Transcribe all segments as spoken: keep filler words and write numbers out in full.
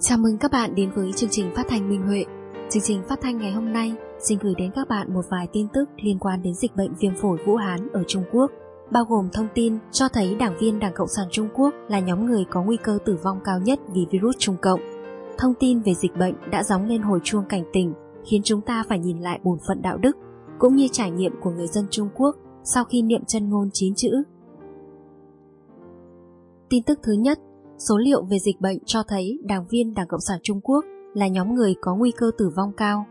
Chào mừng các bạn đến với chương trình phát thanh Minh Huệ. Chương trình phát thanh ngày hôm nay xin gửi đến các bạn một vài tin tức liên quan đến dịch bệnh viêm phổi Vũ Hán ở Trung Quốc, bao gồm thông tin cho thấy đảng viên Đảng Cộng sản Trung Quốc là nhóm người có nguy cơ tử vong cao nhất vì virus Trung Cộng. Thông tin về dịch bệnh đã gióng lên hồi chuông cảnh tỉnh, khiến chúng ta phải nhìn lại bổn phận đạo đức, cũng như trải nghiệm của người dân Trung Quốc sau khi niệm chân ngôn chín chữ. Tin tức thứ nhất, số liệu về dịch bệnh cho thấy đảng viên Đảng Cộng sản Trung Quốc là nhóm người có nguy cơ tử vong cao.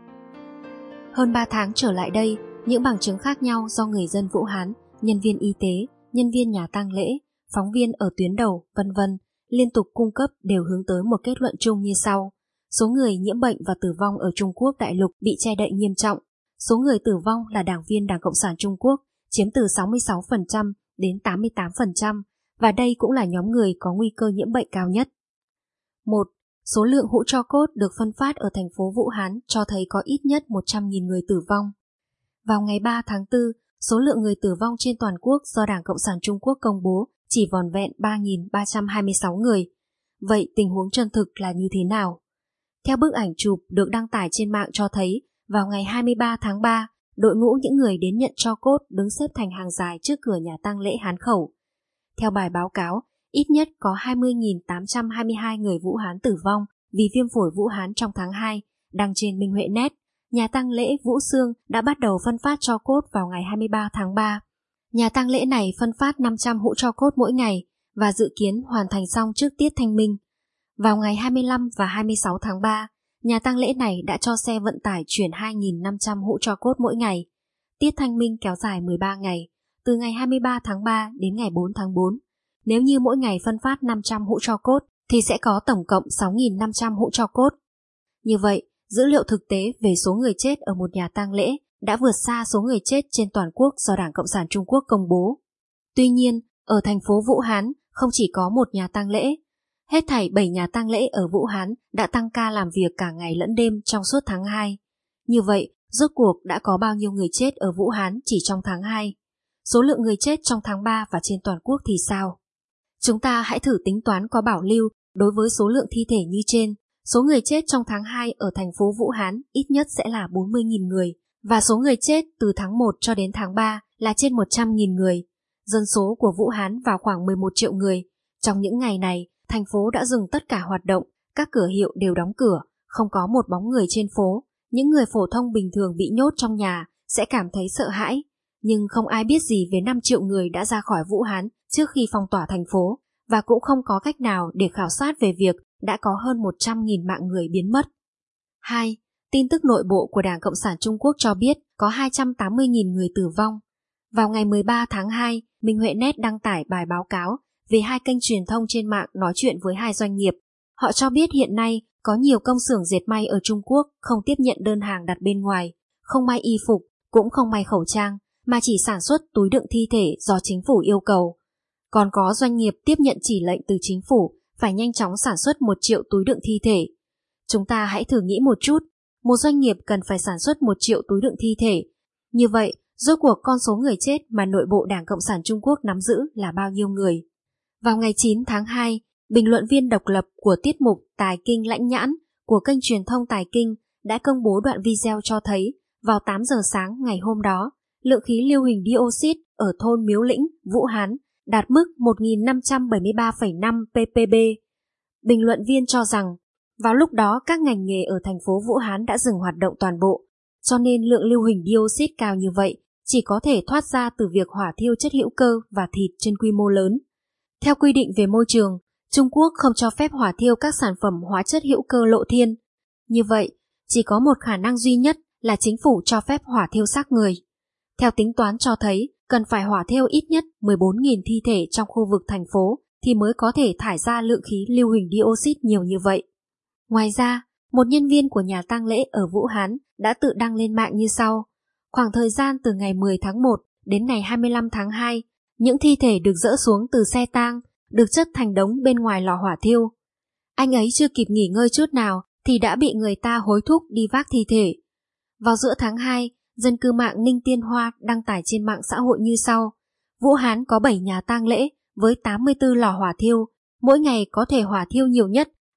Hơn ba tháng trở lại đây, những bằng chứng khác nhau do người dân Vũ Hán, nhân viên y tế, nhân viên nhà tang lễ, phóng viên ở tuyến đầu, vân vân liên tục cung cấp đều hướng tới một kết luận chung như sau. Số người nhiễm bệnh và tử vong ở Trung Quốc đại lục bị che đậy nghiêm trọng. Số người tử vong là đảng viên Đảng Cộng sản Trung Quốc chiếm từ sáu mươi sáu phần trăm đến tám mươi tám phần trăm, và đây cũng là nhóm người có nguy cơ nhiễm bệnh cao nhất. một. Số lượng hũ tro cốt được phân phát ở thành phố Vũ Hán cho thấy có ít nhất một trăm nghìn người tử vong. Vào ngày ba tháng tư, số lượng người tử vong trên toàn quốc do Đảng Cộng sản Trung Quốc công bố chỉ vỏn vẹn ba nghìn ba trăm hai mươi sáu người. Vậy tình huống chân thực là như thế nào? Theo bức ảnh chụp được đăng tải trên mạng cho thấy, vào ngày hai mươi ba tháng ba, đội ngũ những người đến nhận tro cốt đứng xếp thành hàng dài trước cửa nhà tang lễ Hán Khẩu. Theo bài báo cáo, ít nhất có hai mươi nghìn tám trăm hai mươi hai người Vũ Hán tử vong vì viêm phổi Vũ Hán trong tháng hai, đăng trên Minh Huệ Net. Nhà tang lễ Vũ Xương đã bắt đầu phân phát tro cốt vào ngày hai mươi ba tháng ba. Nhà tang lễ này phân phát năm trăm hũ tro cốt mỗi ngày và dự kiến hoàn thành xong trước tiết Thanh Minh. Vào ngày hai mươi lăm và hai mươi sáu tháng ba, nhà tang lễ này đã cho xe vận tải chuyển hai nghìn năm trăm hũ tro cốt mỗi ngày. Tiết Thanh Minh kéo dài mười ba ngày, từ ngày hai mươi ba tháng ba đến ngày bốn tháng tư. Nếu như mỗi ngày phân phát năm trăm hũ tro cốt thì sẽ có tổng cộng sáu nghìn năm trăm hũ tro cốt. Như vậy, dữ liệu thực tế về số người chết ở một nhà tang lễ đã vượt xa số người chết trên toàn quốc do Đảng Cộng sản Trung Quốc công bố. Tuy nhiên, ở thành phố Vũ Hán không chỉ có một nhà tang lễ. Hết thảy bảy nhà tang lễ ở Vũ Hán đã tăng ca làm việc cả ngày lẫn đêm trong suốt tháng hai. Như vậy, rốt cuộc đã có bao nhiêu người chết ở Vũ Hán chỉ trong tháng hai? Số lượng người chết trong tháng ba và trên toàn quốc thì sao? Chúng ta hãy thử tính toán có bảo lưu đối với số lượng thi thể như trên. Số người chết trong tháng hai ở thành phố Vũ Hán ít nhất sẽ là bốn mươi nghìn người, và số người chết từ tháng một cho đến tháng ba là trên một trăm nghìn người. Dân số của Vũ Hán vào khoảng mười một triệu người. Trong những ngày này, thành phố đã dừng tất cả hoạt động, các cửa hiệu đều đóng cửa, không có một bóng người trên phố. Những người phổ thông bình thường bị nhốt trong nhà sẽ cảm thấy sợ hãi. Nhưng không ai biết gì về năm triệu người đã ra khỏi Vũ Hán trước khi phong tỏa thành phố, và cũng không có cách nào để khảo sát về việc đã có hơn một trăm nghìn mạng người biến mất. hai. Tin tức nội bộ của Đảng Cộng sản Trung Quốc cho biết có hai trăm tám mươi nghìn người tử vong. Vào ngày mười ba tháng hai, Minh Huệ Net đăng tải bài báo cáo về hai kênh truyền thông trên mạng nói chuyện với hai doanh nghiệp. Họ cho biết hiện nay có nhiều công xưởng dệt may ở Trung Quốc không tiếp nhận đơn hàng đặt bên ngoài, không may y phục, cũng không may khẩu trang, mà chỉ sản xuất túi đựng thi thể do chính phủ yêu cầu. Còn có doanh nghiệp tiếp nhận chỉ lệnh từ chính phủ phải nhanh chóng sản xuất một triệu túi đựng thi thể. Chúng ta hãy thử nghĩ một chút, một doanh nghiệp cần phải sản xuất một triệu túi đựng thi thể. Như vậy, rốt cuộc con số người chết mà nội bộ Đảng Cộng sản Trung Quốc nắm giữ là bao nhiêu người? Vào ngày chín tháng hai, bình luận viên độc lập của tiết mục Tài Kinh Lãnh Nhãn của kênh truyền thông Tài Kinh đã công bố đoạn video cho thấy vào tám giờ sáng ngày hôm đó, lượng khí lưu huỳnh dioxide ở thôn Miếu Lĩnh, Vũ Hán đạt mức một nghìn năm trăm bảy mươi ba phẩy năm ppb. Bình luận viên cho rằng, vào lúc đó các ngành nghề ở thành phố Vũ Hán đã dừng hoạt động toàn bộ, cho nên lượng lưu huỳnh dioxide cao như vậy chỉ có thể thoát ra từ việc hỏa thiêu chất hữu cơ và thịt trên quy mô lớn. Theo quy định về môi trường, Trung Quốc không cho phép hỏa thiêu các sản phẩm hóa chất hữu cơ lộ thiên. Như vậy, chỉ có một khả năng duy nhất là chính phủ cho phép hỏa thiêu xác người. Theo tính toán cho thấy, cần phải hỏa thiêu ít nhất mười bốn nghìn thi thể trong khu vực thành phố thì mới có thể thải ra lượng khí lưu huỳnh dioxide nhiều như vậy. Ngoài ra, một nhân viên của nhà tang lễ ở Vũ Hán đã tự đăng lên mạng như sau. Khoảng thời gian từ ngày mười tháng một đến ngày hai mươi lăm tháng hai, những thi thể được dỡ xuống từ xe tang, được chất thành đống bên ngoài lò hỏa thiêu. Anh ấy chưa kịp nghỉ ngơi chút nào thì đã bị người ta hối thúc đi vác thi thể. Vào giữa tháng hai, dân cư mạng Ninh Tiên Hoa đăng tải trên mạng xã hội như sau. Vũ Hán có bảy nhà tang lễ với tám mươi tư lò hỏa thiêu, mỗi ngày có thể hỏa thiêu nhiều nhất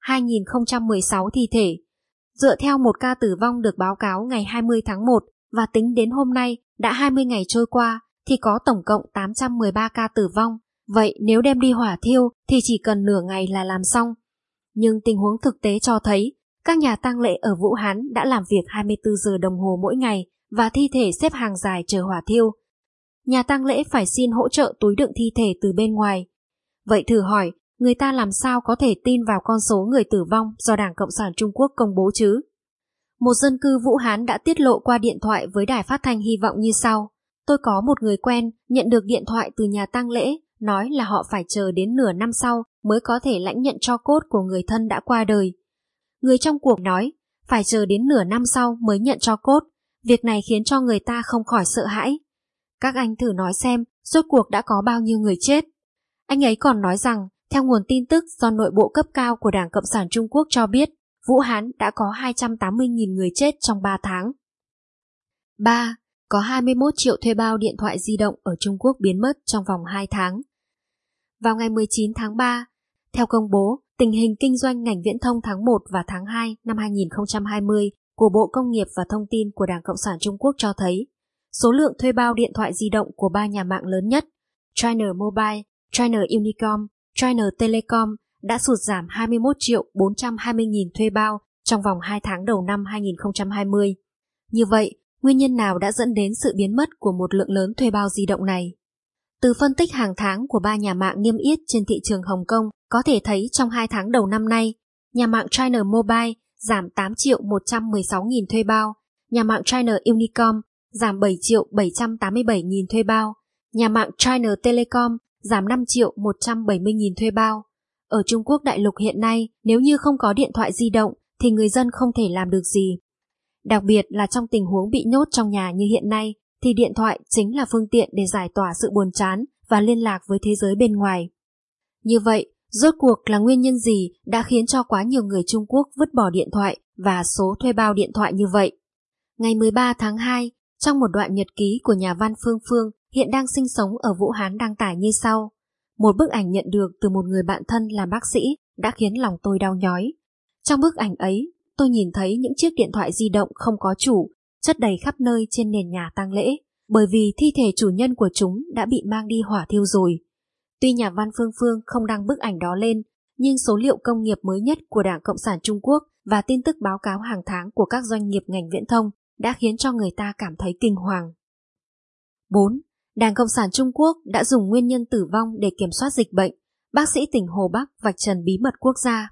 hai nghìn không trăm mười sáu thi thể. Dựa theo một ca tử vong được báo cáo ngày hai mươi tháng một và tính đến hôm nay đã hai mươi ngày trôi qua thì có tổng cộng tám trăm mười ba ca tử vong. Vậy nếu đem đi hỏa thiêu thì chỉ cần nửa ngày là làm xong. Nhưng tình huống thực tế cho thấy các nhà tang lễ ở Vũ Hán đã làm việc hai mươi tư giờ đồng hồ mỗi ngày và thi thể xếp hàng dài chờ hỏa thiêu. Nhà tang lễ phải xin hỗ trợ túi đựng thi thể từ bên ngoài. Vậy thử hỏi, người ta làm sao có thể tin vào con số người tử vong do Đảng Cộng sản Trung Quốc công bố chứ? Một dân cư Vũ Hán đã tiết lộ qua điện thoại với đài phát thanh Hy vọng như sau. Tôi có một người quen nhận được điện thoại từ nhà tang lễ nói là họ phải chờ đến nửa năm sau mới có thể lãnh nhận tro cốt của người thân đã qua đời. Người trong cuộc nói phải chờ đến nửa năm sau mới nhận tro cốt. Việc này khiến cho người ta không khỏi sợ hãi. Các anh thử nói xem rốt cuộc đã có bao nhiêu người chết. Anh ấy còn nói rằng theo nguồn tin tức do nội bộ cấp cao của Đảng Cộng sản Trung Quốc cho biết, Vũ Hán đã có hai trăm tám mươi nghìn người chết trong ba tháng. ba. Có hai mươi mốt triệu thuê bao điện thoại di động ở Trung Quốc biến mất trong vòng hai tháng. Vào ngày mười chín tháng ba, theo công bố tình hình kinh doanh ngành viễn thông tháng một và tháng hai năm hai nghìn không trăm hai mươi của Bộ Công nghiệp và Thông tin của Đảng Cộng sản Trung Quốc cho thấy, số lượng thuê bao điện thoại di động của ba nhà mạng lớn nhất, China Mobile, China Unicom, China Telecom đã sụt giảm hai mươi mốt triệu bốn trăm hai mươi nghìn thuê bao trong vòng hai tháng đầu năm hai nghìn không trăm hai mươi. Như vậy, nguyên nhân nào đã dẫn đến sự biến mất của một lượng lớn thuê bao di động này? Từ phân tích hàng tháng của ba nhà mạng niêm yết trên thị trường Hồng Kông, có thể thấy trong hai tháng đầu năm nay, nhà mạng China Mobile giảm tám triệu một trăm mười sáu nghìn thuê bao, nhà mạng China Unicom giảm bảy triệu bảy trăm tám mươi bảy nghìn thuê bao, nhà mạng China Telecom giảm năm triệu một trăm bảy mươi nghìn thuê bao. Ở Trung Quốc đại lục hiện nay, nếu như không có điện thoại di động thì người dân không thể làm được gì. Đặc biệt là trong tình huống bị nhốt trong nhà như hiện nay, thì điện thoại chính là phương tiện để giải tỏa sự buồn chán và liên lạc với thế giới bên ngoài. Như vậy, rốt cuộc là nguyên nhân gì đã khiến cho quá nhiều người Trung Quốc vứt bỏ điện thoại và số thuê bao điện thoại như vậy? Ngày mười ba tháng hai, trong một đoạn nhật ký của nhà văn Phương Phương hiện đang sinh sống ở Vũ Hán đăng tải như sau. Một bức ảnh nhận được từ một người bạn thân làm bác sĩ đã khiến lòng tôi đau nhói. Trong bức ảnh ấy, tôi nhìn thấy những chiếc điện thoại di động không có chủ, chất đầy khắp nơi trên nền nhà tang lễ, bởi vì thi thể chủ nhân của chúng đã bị mang đi hỏa thiêu rồi. Tuy nhà văn Phương Phương không đăng bức ảnh đó lên, nhưng số liệu công nghiệp mới nhất của Đảng Cộng sản Trung Quốc và tin tức báo cáo hàng tháng của các doanh nghiệp ngành viễn thông đã khiến cho người ta cảm thấy kinh hoàng. bốn. Đảng Cộng sản Trung Quốc đã dùng nguyên nhân tử vong để kiểm soát dịch bệnh. Bác sĩ tỉnh Hồ Bắc vạch trần bí mật quốc gia.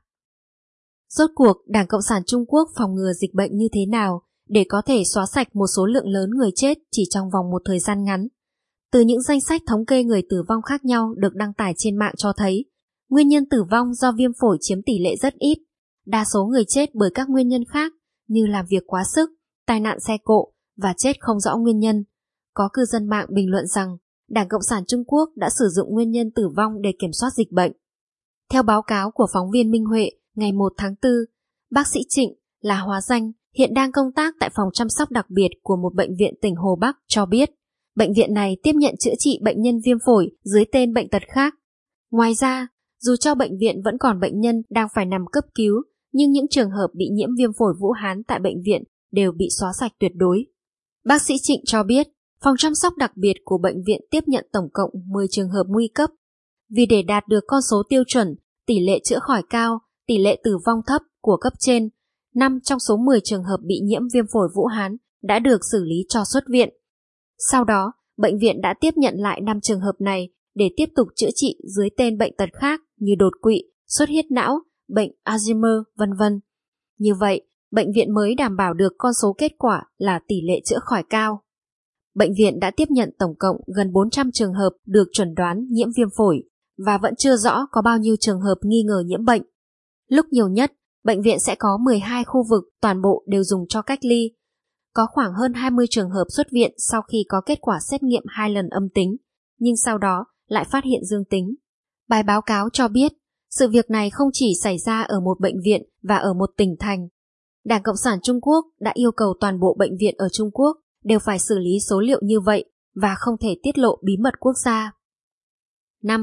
Rốt cuộc, Đảng Cộng sản Trung Quốc phòng ngừa dịch bệnh như thế nào để có thể xóa sạch một số lượng lớn người chết chỉ trong vòng một thời gian ngắn? Từ những danh sách thống kê người tử vong khác nhau được đăng tải trên mạng cho thấy, nguyên nhân tử vong do viêm phổi chiếm tỷ lệ rất ít. Đa số người chết bởi các nguyên nhân khác như làm việc quá sức, tai nạn xe cộ và chết không rõ nguyên nhân. Có cư dân mạng bình luận rằng Đảng Cộng sản Trung Quốc đã sử dụng nguyên nhân tử vong để kiểm soát dịch bệnh. Theo báo cáo của phóng viên Minh Huệ ngày một tháng tư, bác sĩ Trịnh là hóa danh hiện đang công tác tại phòng chăm sóc đặc biệt của một bệnh viện tỉnh Hồ Bắc cho biết, bệnh viện này tiếp nhận chữa trị bệnh nhân viêm phổi dưới tên bệnh tật khác. Ngoài ra, dù cho bệnh viện vẫn còn bệnh nhân đang phải nằm cấp cứu, nhưng những trường hợp bị nhiễm viêm phổi Vũ Hán tại bệnh viện đều bị xóa sạch tuyệt đối. Bác sĩ Trịnh cho biết, phòng chăm sóc đặc biệt của bệnh viện tiếp nhận tổng cộng mười trường hợp nguy cấp. Vì để đạt được con số tiêu chuẩn, tỷ lệ chữa khỏi cao, tỷ lệ tử vong thấp của cấp trên, năm trong số mười trường hợp bị nhiễm viêm phổi Vũ Hán đã được xử lý cho xuất viện. Sau đó, bệnh viện đã tiếp nhận lại năm trường hợp này để tiếp tục chữa trị dưới tên bệnh tật khác như đột quỵ, xuất huyết não, bệnh Alzheimer, vân vân. Như vậy, bệnh viện mới đảm bảo được con số kết quả là tỷ lệ chữa khỏi cao. Bệnh viện đã tiếp nhận tổng cộng gần bốn trăm trường hợp được chẩn đoán nhiễm viêm phổi và vẫn chưa rõ có bao nhiêu trường hợp nghi ngờ nhiễm bệnh. Lúc nhiều nhất, bệnh viện sẽ có mười hai khu vực toàn bộ đều dùng cho cách ly. Có khoảng hơn hai mươi trường hợp xuất viện sau khi có kết quả xét nghiệm hai lần âm tính, nhưng sau đó lại phát hiện dương tính. Bài báo cáo cho biết, sự việc này không chỉ xảy ra ở một bệnh viện và ở một tỉnh thành. Đảng Cộng sản Trung Quốc đã yêu cầu toàn bộ bệnh viện ở Trung Quốc đều phải xử lý số liệu như vậy và không thể tiết lộ bí mật quốc gia. năm.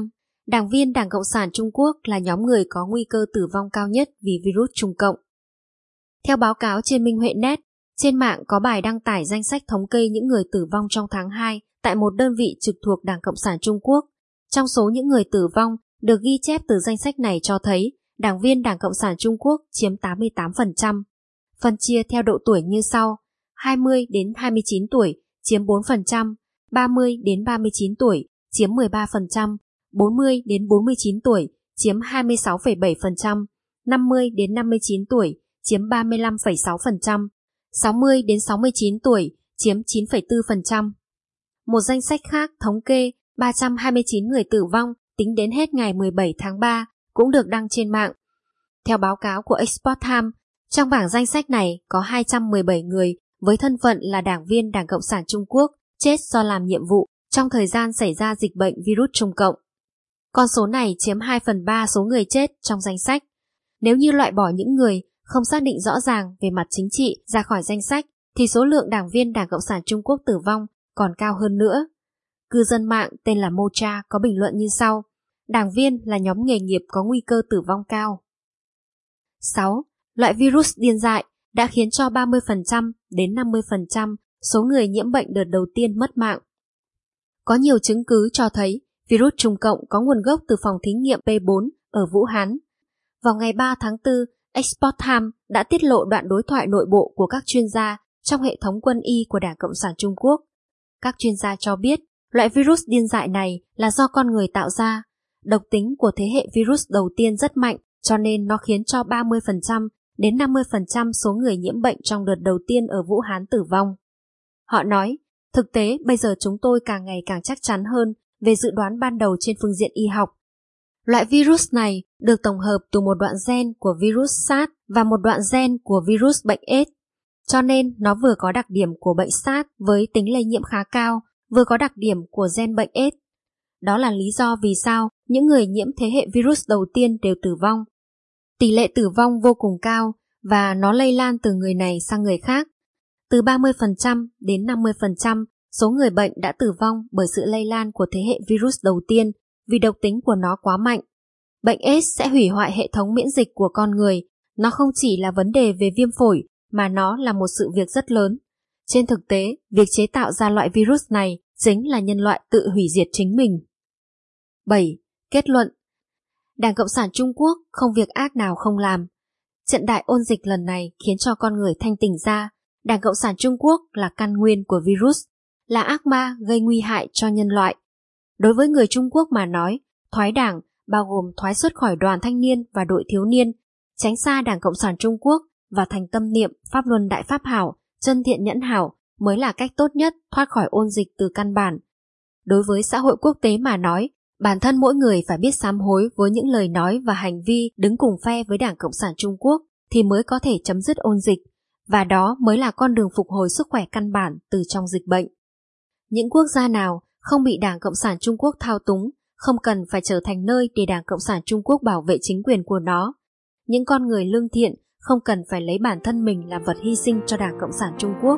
Đảng viên Đảng Cộng sản Trung Quốc là nhóm người có nguy cơ tử vong cao nhất vì virus Trung Cộng. Theo báo cáo trên Minh Huệ Net, trên mạng có bài đăng tải danh sách thống kê những người tử vong trong tháng hai tại một đơn vị trực thuộc Đảng Cộng sản Trung Quốc. Trong số những người tử vong được ghi chép từ danh sách này cho thấy đảng viên Đảng Cộng sản Trung Quốc chiếm tám mươi tám phần trăm. Phân chia theo độ tuổi như sau: hai mươi đến hai mươi chín tuổi chiếm bốn phần trăm, ba mươi đến ba mươi chín tuổi chiếm mười ba phần trăm, bốn mươi đến bốn mươi chín tuổi chiếm hai mươi sáu phẩy bảy phần trăm, năm mươi đến năm mươi chín tuổi chiếm ba mươi lăm phẩy sáu phần trăm, sáu mươi đến sáu mươi chín tuổi chiếm chín phẩy bốn phần trăm. Một danh sách khác thống kê ba trăm hai mươi chín người tử vong tính đến hết ngày mười bảy tháng ba cũng được đăng trên mạng. Theo báo cáo của Export Time, trong bảng danh sách này có hai trăm mười bảy người với thân phận là đảng viên Đảng Cộng sản Trung Quốc chết do làm nhiệm vụ trong thời gian xảy ra dịch bệnh virus Trung Cộng. Con số này chiếm hai phần ba số người chết trong danh sách. Nếu như loại bỏ những người không xác định rõ ràng về mặt chính trị ra khỏi danh sách, thì số lượng đảng viên Đảng Cộng sản Trung Quốc tử vong còn cao hơn nữa. Cư dân mạng tên là Mocha có bình luận như sau: đảng viên là nhóm nghề nghiệp có nguy cơ tử vong cao. sáu. Loại virus điên dại đã khiến cho ba mươi phần trăm đến năm mươi phần trăm số người nhiễm bệnh đợt đầu tiên mất mạng. Có nhiều chứng cứ cho thấy virus Trung Cộng có nguồn gốc từ phòng thí nghiệm P bốn ở Vũ Hán. Vào ngày ba tháng tư, Export Time đã tiết lộ đoạn đối thoại nội bộ của các chuyên gia trong hệ thống quân y của Đảng Cộng sản Trung Quốc. Các chuyên gia cho biết loại virus điên dại này là do con người tạo ra. Độc tính của thế hệ virus đầu tiên rất mạnh, cho nên nó khiến cho ba mươi phần trăm đến năm mươi phần trăm số người nhiễm bệnh trong đợt đầu tiên ở Vũ Hán tử vong. Họ nói, thực tế bây giờ chúng tôi càng ngày càng chắc chắn hơn về dự đoán ban đầu trên phương diện y học. Loại virus này được tổng hợp từ một đoạn gen của virus SARS và một đoạn gen của virus bệnh AIDS, cho nên nó vừa có đặc điểm của bệnh SARS với tính lây nhiễm khá cao, vừa có đặc điểm của gen bệnh AIDS. Đó là lý do vì sao những người nhiễm thế hệ virus đầu tiên đều tử vong. Tỷ lệ tử vong vô cùng cao và nó lây lan từ người này sang người khác. Từ ba mươi phần trăm đến năm mươi phần trăm số người bệnh đã tử vong bởi sự lây lan của thế hệ virus đầu tiên vì độc tính của nó quá mạnh. Bệnh AIDS sẽ hủy hoại hệ thống miễn dịch của con người. Nó không chỉ là vấn đề về viêm phổi mà nó là một sự việc rất lớn. Trên thực tế, việc chế tạo ra loại virus này chính là nhân loại tự hủy diệt chính mình. bảy. Kết luận: Đảng Cộng sản Trung Quốc không việc ác nào không làm. Trận đại ôn dịch lần này khiến cho con người thanh tỉnh ra. Đảng Cộng sản Trung Quốc là căn nguyên của virus, là ác ma gây nguy hại cho nhân loại. Đối với người Trung Quốc mà nói, thoái đảng bao gồm thoái xuất khỏi đoàn thanh niên và đội thiếu niên, tránh xa Đảng Cộng sản Trung Quốc và thành tâm niệm pháp luân đại pháp hảo, chân thiện nhẫn hảo mới là cách tốt nhất thoát khỏi ôn dịch từ căn bản. Đối với xã hội quốc tế mà nói, bản thân mỗi người phải biết sám hối với những lời nói và hành vi đứng cùng phe với Đảng Cộng sản Trung Quốc thì mới có thể chấm dứt ôn dịch, và đó mới là con đường phục hồi sức khỏe căn bản từ trong dịch bệnh. Những quốc gia nào không bị Đảng Cộng sản Trung Quốc thao túng, không cần phải trở thành nơi để Đảng Cộng sản Trung Quốc bảo vệ chính quyền của nó. Những con người lương thiện không cần phải lấy bản thân mình làm vật hy sinh cho Đảng Cộng sản Trung Quốc.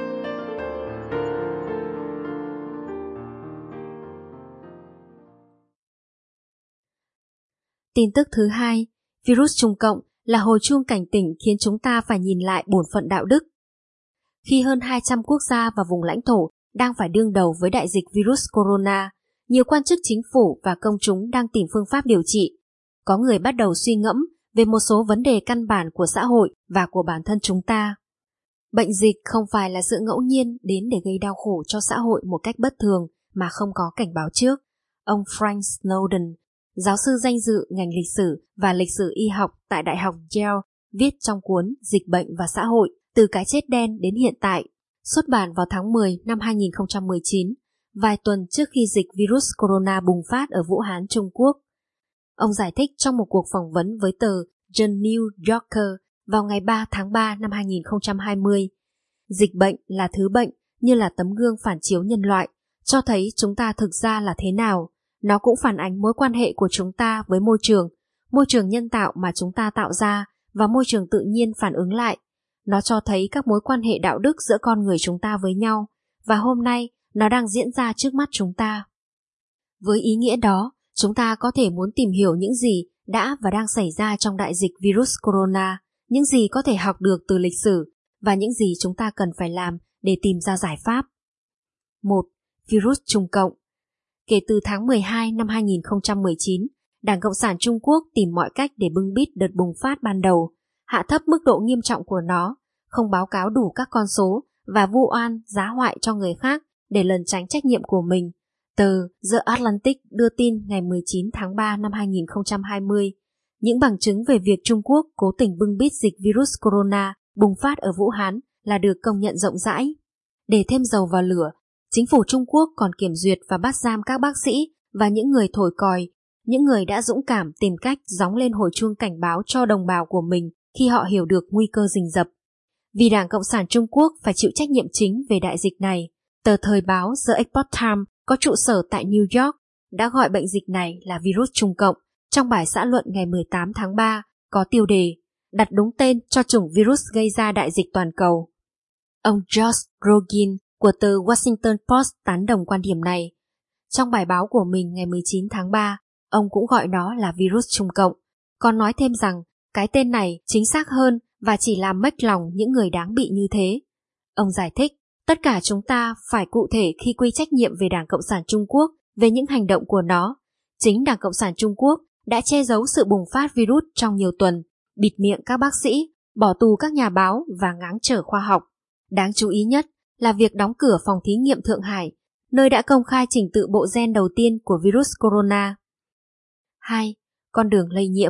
Tin tức thứ hai, virus Trung Cộng là hồi chuông cảnh tỉnh khiến chúng ta phải nhìn lại bổn phận đạo đức. Khi hơn hai trăm quốc gia và vùng lãnh thổ đang phải đương đầu với đại dịch virus corona, nhiều quan chức chính phủ và công chúng đang tìm phương pháp điều trị. Có người bắt đầu suy ngẫm về một số vấn đề căn bản của xã hội và của bản thân chúng ta. Bệnh dịch không phải là sự ngẫu nhiên đến để gây đau khổ cho xã hội một cách bất thường mà không có cảnh báo trước. Ông Frank Snowden, giáo sư danh dự ngành lịch sử và lịch sử y học tại Đại học Yale, viết trong cuốn Dịch bệnh và xã hội, từ cái chết đen đến hiện tại, xuất bản vào tháng mười năm hai nghìn không trăm mười chín, vài tuần trước khi dịch virus corona bùng phát ở Vũ Hán, Trung Quốc. Ông giải thích trong một cuộc phỏng vấn với tờ The New Yorker vào ngày ba tháng ba năm hai nghìn không trăm hai mươi. Dịch bệnh là thứ bệnh như là tấm gương phản chiếu nhân loại, cho thấy chúng ta thực ra là thế nào. Nó cũng phản ánh mối quan hệ của chúng ta với môi trường, môi trường nhân tạo mà chúng ta tạo ra và môi trường tự nhiên phản ứng lại. Nó cho thấy các mối quan hệ đạo đức giữa con người chúng ta với nhau, và hôm nay nó đang diễn ra trước mắt chúng ta. Với ý nghĩa đó, chúng ta có thể muốn tìm hiểu những gì đã và đang xảy ra trong đại dịch virus corona, những gì có thể học được từ lịch sử và những gì chúng ta cần phải làm để tìm ra giải pháp. một. Virus Trung Cộng. Kể từ tháng mười hai năm hai nghìn không trăm mười chín, Đảng Cộng sản Trung Quốc tìm mọi cách để bưng bít đợt bùng phát ban đầu, hạ thấp mức độ nghiêm trọng của nó, không báo cáo đủ các con số và vu oan giá hoại cho người khác để lẩn tránh trách nhiệm của mình. Tờ The Atlantic đưa tin ngày mười chín tháng ba năm hai nghìn không trăm hai mươi, những bằng chứng về việc Trung Quốc cố tình bưng bít dịch virus corona bùng phát ở Vũ Hán là được công nhận rộng rãi. Để thêm dầu vào lửa, chính phủ Trung Quốc còn kiểm duyệt và bắt giam các bác sĩ và những người thổi còi, những người đã dũng cảm tìm cách gióng lên hồi chuông cảnh báo cho đồng bào của mình khi họ hiểu được nguy cơ rình rập. Vì Đảng Cộng sản Trung Quốc phải chịu trách nhiệm chính về đại dịch này, tờ thời báo The Epoch Times có trụ sở tại New York đã gọi bệnh dịch này là virus Trung Cộng trong bài xã luận ngày mười tám tháng ba có tiêu đề đặt đúng tên cho chủng virus gây ra đại dịch toàn cầu. Ông Josh Rogin của tờ Washington Post tán đồng quan điểm này. Trong bài báo của mình ngày mười chín tháng ba, ông cũng gọi nó là virus Trung Cộng, còn nói thêm rằng cái tên này chính xác hơn và chỉ làm mếch lòng những người đáng bị như thế. Ông giải thích, tất cả chúng ta phải cụ thể khi quy trách nhiệm về Đảng Cộng sản Trung Quốc về những hành động của nó. Chính Đảng Cộng sản Trung Quốc đã che giấu sự bùng phát virus trong nhiều tuần, bịt miệng các bác sĩ, bỏ tù các nhà báo và ngáng trở khoa học. Đáng chú ý nhất là việc đóng cửa phòng thí nghiệm Thượng Hải, nơi đã công khai trình tự bộ gen đầu tiên của virus corona. hai. Con đường lây nhiễm.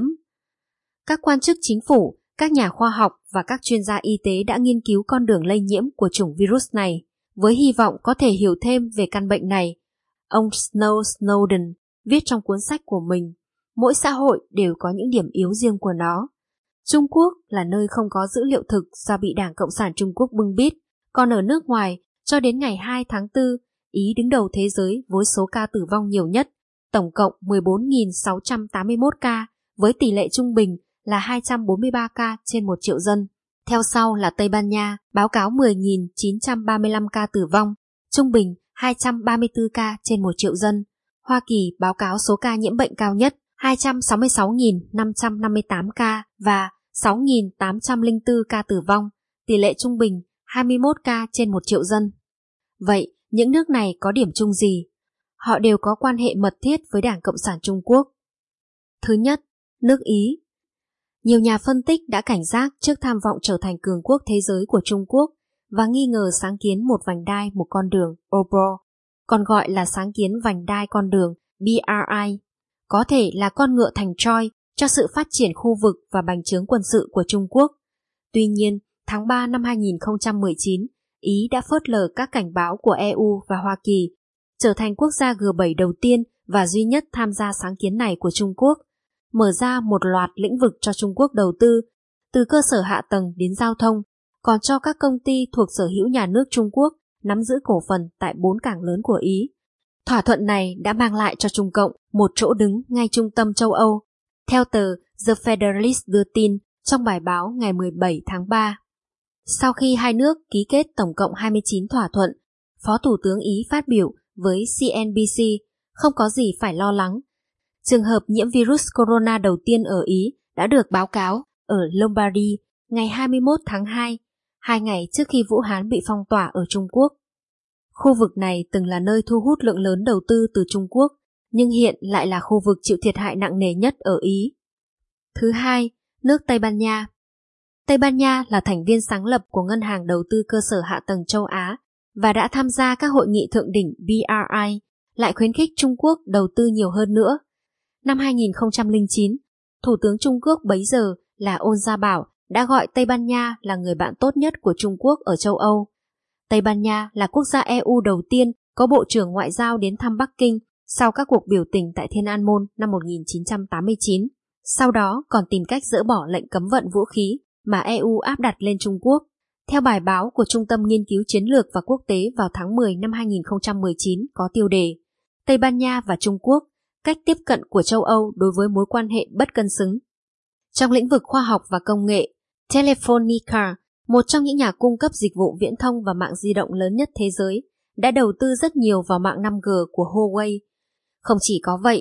Các quan chức chính phủ, các nhà khoa học và các chuyên gia y tế đã nghiên cứu con đường lây nhiễm của chủng virus này, với hy vọng có thể hiểu thêm về căn bệnh này. Ông Snow Snowden viết trong cuốn sách của mình, mỗi xã hội đều có những điểm yếu riêng của nó. Trung Quốc là nơi không có dữ liệu thực do bị Đảng Cộng sản Trung Quốc bưng bít, còn ở nước ngoài, cho đến ngày hai tháng tư, Ý đứng đầu thế giới với số ca tử vong nhiều nhất, tổng cộng mười bốn nghìn sáu trăm tám mươi mốt ca, với tỷ lệ trung bình là hai trăm bốn mươi ba ca trên một triệu dân. Theo sau là Tây Ban Nha, báo cáo mười nghìn chín trăm ba mươi lăm ca tử vong, trung bình hai trăm ba mươi tư ca trên một triệu dân. Hoa Kỳ báo cáo số ca nhiễm bệnh cao nhất, hai trăm sáu mươi sáu nghìn năm trăm năm mươi tám ca và sáu nghìn tám trăm lẻ bốn ca tử vong, tỷ lệ trung bình hai mươi mốt ca trên một triệu dân. Vậy, những nước này có điểm chung gì? Họ đều có quan hệ mật thiết với Đảng Cộng sản Trung Quốc. Thứ nhất, nước Ý. Nhiều nhà phân tích đã cảnh giác trước tham vọng trở thành cường quốc thế giới của Trung Quốc và nghi ngờ sáng kiến một vành đai một con đường Obro, còn gọi là sáng kiến vành đai con đường B R I, có thể là con ngựa thành Troy cho sự phát triển khu vực và bành trướng quân sự của Trung Quốc. Tuy nhiên, tháng ba năm hai nghìn không trăm mười chín, Ý đã phớt lờ các cảnh báo của E U và Hoa Kỳ, trở thành quốc gia G bảy đầu tiên và duy nhất tham gia sáng kiến này của Trung Quốc, mở ra một loạt lĩnh vực cho Trung Quốc đầu tư, từ cơ sở hạ tầng đến giao thông, còn cho các công ty thuộc sở hữu nhà nước Trung Quốc nắm giữ cổ phần tại bốn cảng lớn của Ý. Thỏa thuận này đã mang lại cho Trung Cộng một chỗ đứng ngay trung tâm châu Âu, theo tờ The Federalist đưa tin trong bài báo ngày mười bảy tháng ba. Sau khi hai nước ký kết tổng cộng hai mươi chín thỏa thuận, Phó Thủ tướng Ý phát biểu với C N B C không có gì phải lo lắng. Trường hợp nhiễm virus corona đầu tiên ở Ý đã được báo cáo ở Lombardy ngày hai mươi mốt tháng hai, hai ngày trước khi Vũ Hán bị phong tỏa ở Trung Quốc. Khu vực này từng là nơi thu hút lượng lớn đầu tư từ Trung Quốc, nhưng hiện lại là khu vực chịu thiệt hại nặng nề nhất ở Ý. Thứ hai, nước Tây Ban Nha. Tây Ban Nha là thành viên sáng lập của Ngân hàng Đầu tư Cơ sở Hạ tầng châu Á và đã tham gia các hội nghị thượng đỉnh B R I, lại khuyến khích Trung Quốc đầu tư nhiều hơn nữa. Năm hai nghìn không trăm lẻ chín, Thủ tướng Trung Quốc bấy giờ là Ôn Gia Bảo đã gọi Tây Ban Nha là người bạn tốt nhất của Trung Quốc ở châu Âu. Tây Ban Nha là quốc gia E U đầu tiên có Bộ trưởng Ngoại giao đến thăm Bắc Kinh sau các cuộc biểu tình tại Thiên An Môn năm một nghìn chín trăm tám mươi chín, sau đó còn tìm cách dỡ bỏ lệnh cấm vận vũ khí mà E U áp đặt lên Trung Quốc. Theo bài báo của Trung tâm Nghiên cứu Chiến lược và Quốc tế vào tháng mười năm hai nghìn không trăm mười chín có tiêu đề Tây Ban Nha và Trung Quốc, cách tiếp cận của châu Âu đối với mối quan hệ bất cân xứng. Trong lĩnh vực khoa học và công nghệ, Telefonica, một trong những nhà cung cấp dịch vụ viễn thông và mạng di động lớn nhất thế giới, đã đầu tư rất nhiều vào mạng năm G của Huawei. Không chỉ có vậy,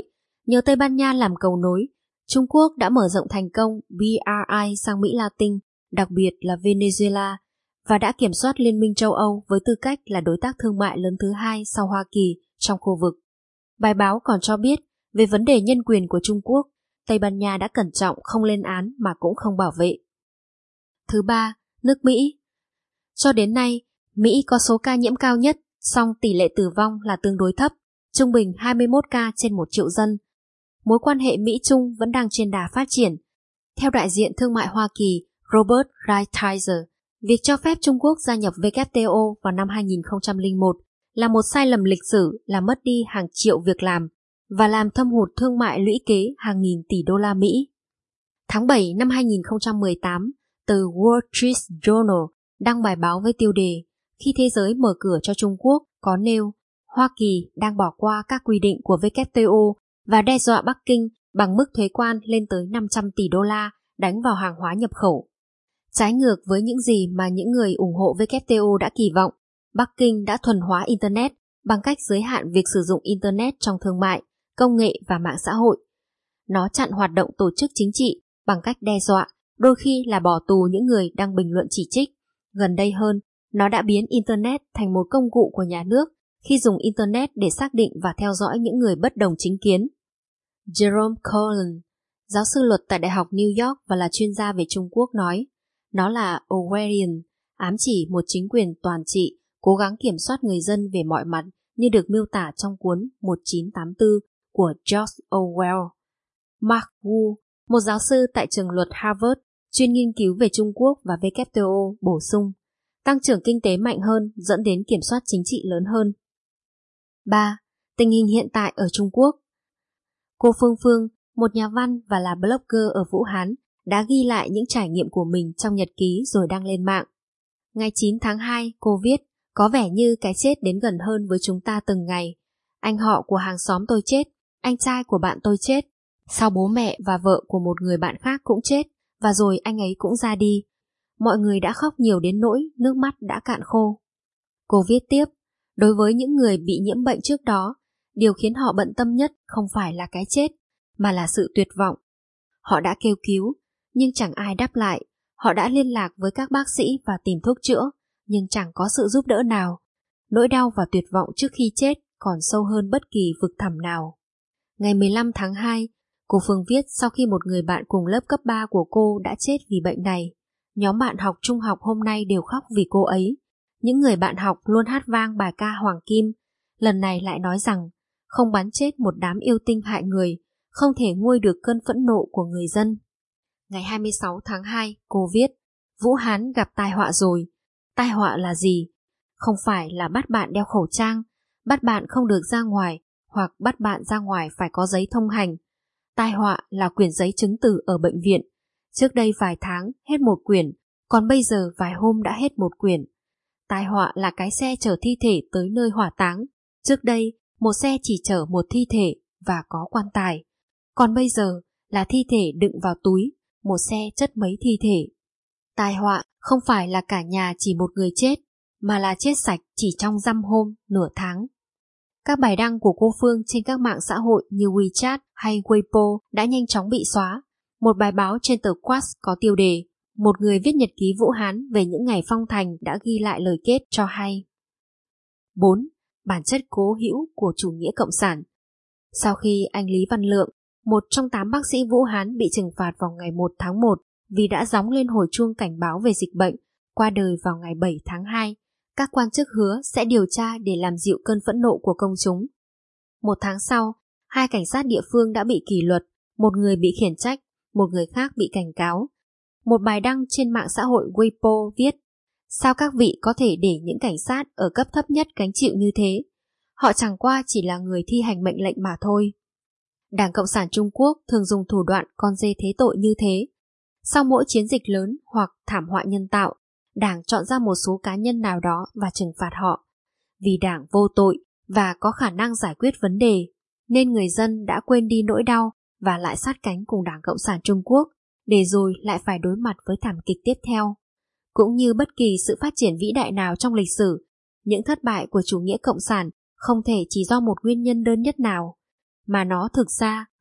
Nhờ Tây Ban Nha làm cầu nối, Trung Quốc đã mở rộng thành công bê rờ i sang Mỹ Latin, đặc biệt là Venezuela, và đã kiểm soát Liên minh châu Âu với tư cách là đối tác thương mại lớn thứ hai sau Hoa Kỳ trong khu vực. Bài báo còn cho biết, về vấn đề nhân quyền của Trung Quốc, Tây Ban Nha đã cẩn trọng không lên án mà cũng không bảo vệ. Thứ ba, nước Mỹ. Cho đến nay, Mỹ có số ca nhiễm cao nhất, song tỷ lệ tử vong là tương đối thấp, trung bình hai mươi mốt ca trên một triệu dân. Mối quan hệ Mỹ-Trung vẫn đang trên đà phát triển. Theo đại diện thương mại Hoa Kỳ Robert Lighthizer, việc cho phép Trung Quốc gia nhập vê kép tê o vào năm hai nghìn không trăm lẻ một là một sai lầm lịch sử, làm mất đi hàng triệu việc làm và làm thâm hụt thương mại lũy kế hàng nghìn tỷ đô la Mỹ. Tháng bảy năm hai nghìn không trăm mười tám, tờ Wall Street Journal đăng bài báo với tiêu đề "Khi thế giới mở cửa cho Trung Quốc" có nêu Hoa Kỳ đang bỏ qua các quy định của vê kép tê o và đe dọa Bắc Kinh bằng mức thuế quan lên tới năm trăm tỷ đô la đánh vào hàng hóa nhập khẩu. Trái ngược với những gì mà những người ủng hộ vê kép tê o đã kỳ vọng, Bắc Kinh đã thuần hóa Internet bằng cách giới hạn việc sử dụng Internet trong thương mại, công nghệ và mạng xã hội. Nó chặn hoạt động tổ chức chính trị bằng cách đe dọa, đôi khi là bỏ tù những người đang bình luận chỉ trích. Gần đây hơn, nó đã biến Internet thành một công cụ của nhà nước khi dùng Internet để xác định và theo dõi những người bất đồng chính kiến. Jerome Cohen, giáo sư luật tại Đại học New York và là chuyên gia về Trung Quốc nói, nó là Orwellian, ám chỉ một chính quyền toàn trị, cố gắng kiểm soát người dân về mọi mặt như được miêu tả trong cuốn một nghìn chín trăm tám mươi tư của George Orwell. Mark Wu, một giáo sư tại trường luật Harvard, chuyên nghiên cứu về Trung Quốc và vê kép tê o, bổ sung, tăng trưởng kinh tế mạnh hơn dẫn đến kiểm soát chính trị lớn hơn. ba. Tình hình hiện tại ở Trung Quốc. Cô Phương Phương, một nhà văn và là blogger ở Vũ Hán, đã ghi lại những trải nghiệm của mình trong nhật ký rồi đăng lên mạng. Ngày chín tháng hai, cô viết, có vẻ như cái chết đến gần hơn với chúng ta từng ngày. Anh họ của hàng xóm tôi chết, anh trai của bạn tôi chết, sau bố mẹ và vợ của một người bạn khác cũng chết, và rồi anh ấy cũng ra đi. Mọi người đã khóc nhiều đến nỗi nước mắt đã cạn khô. Cô viết tiếp, đối với những người bị nhiễm bệnh trước đó, điều khiến họ bận tâm nhất không phải là cái chết, mà là sự tuyệt vọng. Họ đã kêu cứu, nhưng chẳng ai đáp lại. Họ đã liên lạc với các bác sĩ và tìm thuốc chữa, nhưng chẳng có sự giúp đỡ nào. Nỗi đau và tuyệt vọng trước khi chết còn sâu hơn bất kỳ vực thẳm nào. Ngày mười lăm tháng hai, cô Phương viết sau khi một người bạn cùng lớp cấp ba của cô đã chết vì bệnh này. Nhóm bạn học trung học hôm nay đều khóc vì cô ấy. Những người bạn học luôn hát vang bài ca Hoàng Kim, lần này lại nói rằng không bắn chết một đám yêu tinh hại người, không thể nguôi được cơn phẫn nộ của người dân. Ngày hai mươi sáu tháng hai, cô viết, Vũ Hán gặp tai họa rồi. Tai họa là gì? Không phải là bắt bạn đeo khẩu trang, bắt bạn không được ra ngoài, hoặc bắt bạn ra ngoài phải có giấy thông hành. Tai họa là quyển giấy chứng từ ở bệnh viện. Trước đây vài tháng hết một quyển, còn bây giờ vài hôm đã hết một quyển. Tai họa là cái xe chở thi thể tới nơi hỏa táng. Trước đây, một xe chỉ chở một thi thể và có quan tài. Còn bây giờ là thi thể đựng vào túi, một xe chất mấy thi thể. Tai họa không phải là cả nhà chỉ một người chết, mà là chết sạch chỉ trong dăm hôm, nửa tháng. Các bài đăng của cô Phương trên các mạng xã hội như WeChat hay Weibo đã nhanh chóng bị xóa. Một bài báo trên tờ Quest có tiêu đề một người viết nhật ký Vũ Hán về những ngày phong thành đã ghi lại lời kết cho hay. bốn. Bản chất cố hữu của chủ nghĩa cộng sản. Sau khi anh Lý Văn Lượng, một trong tám bác sĩ Vũ Hán bị trừng phạt vào ngày một tháng một vì đã gióng lên hồi chuông cảnh báo về dịch bệnh, qua đời vào ngày bảy tháng hai, các quan chức hứa sẽ điều tra để làm dịu cơn phẫn nộ của công chúng. Một tháng sau, hai cảnh sát địa phương đã bị kỷ luật, một người bị khiển trách, một người khác bị cảnh cáo. Một bài đăng trên mạng xã hội Weibo viết, sao các vị có thể để những cảnh sát ở cấp thấp nhất gánh chịu như thế? Họ chẳng qua chỉ là người thi hành mệnh lệnh mà thôi. Đảng Cộng sản Trung Quốc thường dùng thủ đoạn con dê thế tội như thế. Sau mỗi chiến dịch lớn hoặc thảm họa nhân tạo, Đảng chọn ra một số cá nhân nào đó và trừng phạt họ. Vì Đảng vô tội và có khả năng giải quyết vấn đề, nên người dân đã quên đi nỗi đau và lại sát cánh cùng Đảng Cộng sản Trung Quốc, để rồi lại phải đối mặt với thảm kịch tiếp theo. Cũng như bất kỳ sự phát triển vĩ đại nào trong lịch sử, những thất bại của chủ nghĩa cộng sản không thể chỉ do một nguyên nhân đơn nhất nào, mà nó thực ra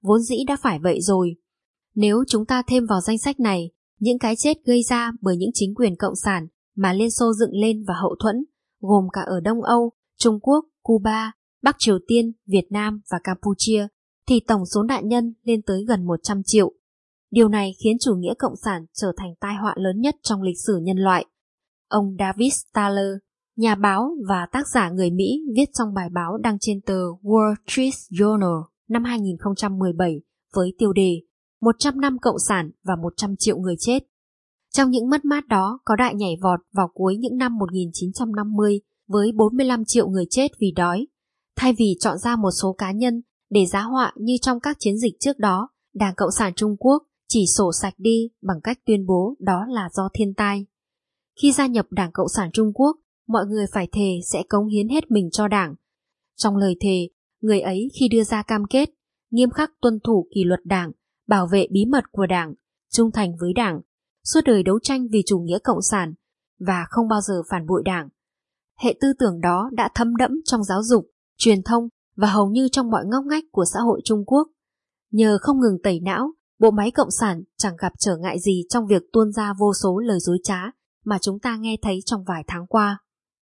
vốn dĩ đã phải vậy rồi. Nếu chúng ta thêm vào danh sách này những cái chết gây ra bởi những chính quyền cộng sản mà Liên Xô dựng lên và hậu thuẫn, gồm cả ở Đông Âu, Trung Quốc, Cuba, Bắc Triều Tiên, Việt Nam và Campuchia, thì tổng số nạn nhân lên tới gần một trăm triệu. Điều này khiến chủ nghĩa cộng sản trở thành tai họa lớn nhất trong lịch sử nhân loại. Ông David Stahler, nhà báo và tác giả người Mỹ, viết trong bài báo đăng trên tờ Wall Street Journal năm hai nghìn không trăm mười bảy với tiêu đề một trăm năm cộng sản và một trăm triệu người chết. Trong những mất mát đó có đại nhảy vọt vào cuối những năm một nghìn chín trăm năm mươi với bốn mươi lăm triệu người chết vì đói. Thay vì chọn ra một số cá nhân để giá họa như trong các chiến dịch trước đó, Đảng Cộng sản Trung Quốc chỉ sổ sạch đi bằng cách tuyên bố đó là do thiên tai. Khi gia nhập Đảng Cộng sản Trung Quốc, mọi người phải thề sẽ cống hiến hết mình cho Đảng. Trong lời thề, người ấy khi đưa ra cam kết, nghiêm khắc tuân thủ kỷ luật Đảng, bảo vệ bí mật của Đảng, trung thành với Đảng, suốt đời đấu tranh vì chủ nghĩa cộng sản và không bao giờ phản bội Đảng. Hệ tư tưởng đó đã thấm đẫm trong giáo dục, truyền thông và hầu như trong mọi ngóc ngách của xã hội Trung Quốc. Nhờ không ngừng tẩy não, bộ máy cộng sản chẳng gặp trở ngại gì trong việc tuôn ra vô số lời dối trá mà chúng ta nghe thấy trong vài tháng qua.